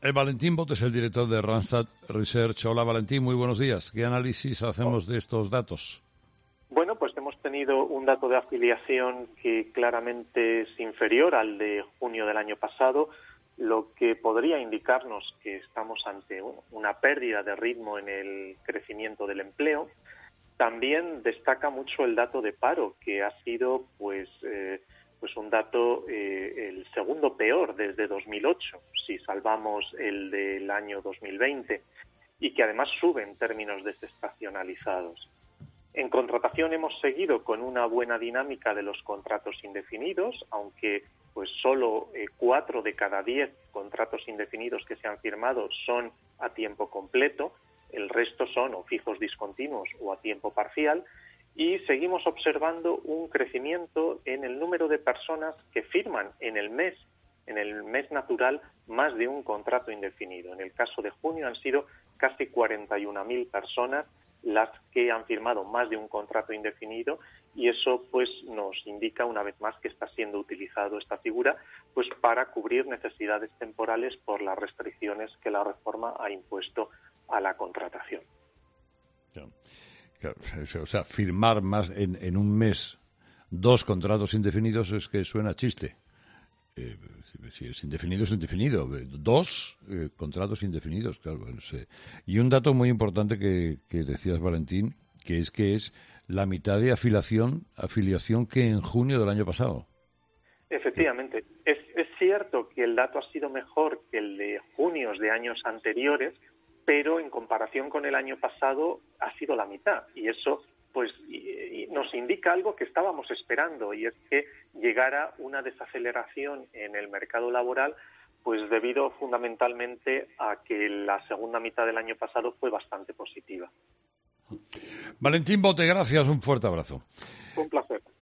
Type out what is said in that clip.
Valentín Bot es el director de Randstad Research. Hola Valentín, muy buenos días. ¿Qué análisis hacemos de estos datos? Bueno, pues hemos tenido un dato de afiliación que claramente es inferior al de junio del año pasado, lo que podría indicarnos que estamos ante una pérdida de ritmo en el crecimiento del empleo. También destaca mucho el dato de paro, que ha sido pues un dato el segundo peor desde 2008, si salvamos el del año 2020, y que además sube en términos desestacionalizados. En contratación hemos seguido con una buena dinámica de los contratos indefinidos, aunque pues solo 4 de cada 10 contratos indefinidos que se han firmado son a tiempo completo, el resto son o fijos discontinuos o a tiempo parcial, y seguimos observando un crecimiento en el número de personas que firman en el mes natural, más de un contrato indefinido. En el caso de junio han sido casi 41.000 personas las que han firmado más de un contrato indefinido, y eso pues nos indica una vez más que está siendo utilizado esta figura pues para cubrir necesidades temporales por las restricciones que la reforma ha impuesto a la contratación. Claro, o sea, firmar más en un mes 2 contratos indefinidos es que suena chiste. Si es indefinido, es indefinido. 2 contratos indefinidos, claro. Y un dato muy importante que decías, Valentín, que es la mitad de afiliación que en junio del año pasado. Efectivamente. Es cierto que el dato ha sido mejor que el de junios de años anteriores, pero en comparación con el año pasado ha sido la mitad. Y eso pues nos indica algo que estábamos esperando, y es que llegara una desaceleración en el mercado laboral, pues debido fundamentalmente a que la segunda mitad del año pasado fue bastante positiva. Valentín Bote, gracias, un fuerte abrazo. Un placer.